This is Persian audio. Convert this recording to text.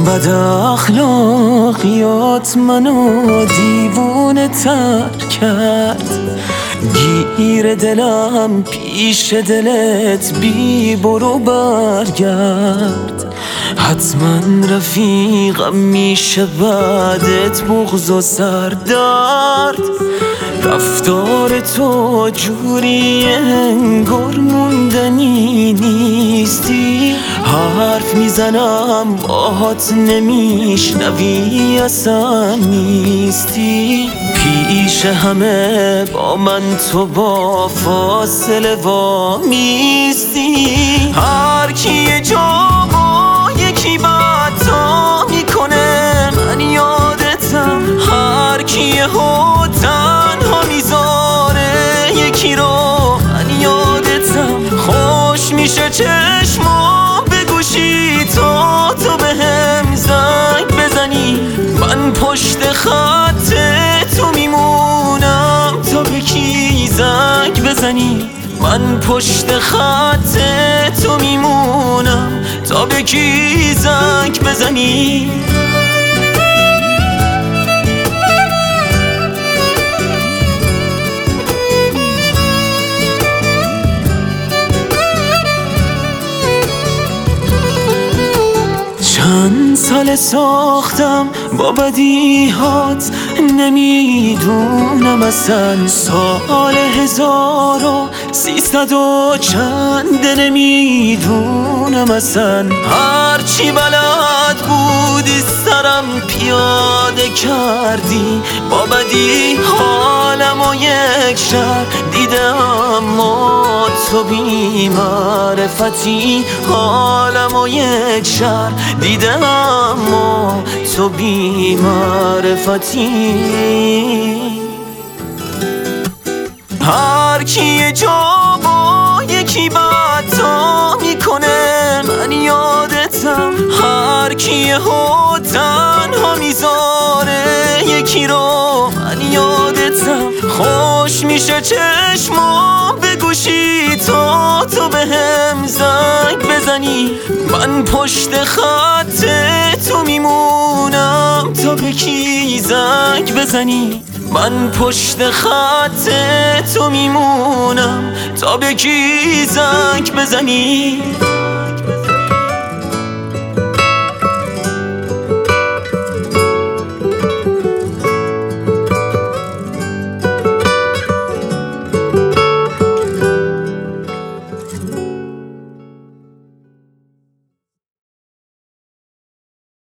بد اخلاقیات منو دیوونه تر کرد. گیر دلم پیش دلت بی برو برگرد. حتما رفیقم میشه بعدت بغض و سردرد. رفتار تو جوریه انگار موندنی نیستی. حرف میزنم باهات نمیشنوی اصلا نیستی. پیش همه با من تو با فاصله وامیستی. هر کی یه جا با یکی بد تا میکنه من یادتم. هر کی یهو تنها میذاره یکی رو من یادتم. خوش میشه چشمام به گوشی تا تو بهم زنگ بزنی. من پشت خط تو میمونم تا به کی زنگ بزنی. من پشت خط تو میمونم تا به کی زنگ بزنی. چند سال ساختم با بدیهات نمیدونم اصلا. سال 1300 و چند نمیدونم اصلا. هرچی بلد بودی سرم پیاده کردی. با بدی حالمو یک شهر دیدم اما تو بی معرفتی. حالمو یک شهر دیدم اما تو بی معرفتی. هر کی یه جا با یکی بد تا میکنه من یادتم. هر کی یهو تنها میذاره یکی رو من یادتم. خوش میشه چشمام به گوشی تا تو بهم زنگ بزنی. من پشت خط تو میمونم تا به کی زنگ بزنی. من پشت خط تو میمونم تا به کی زنگ بزنی.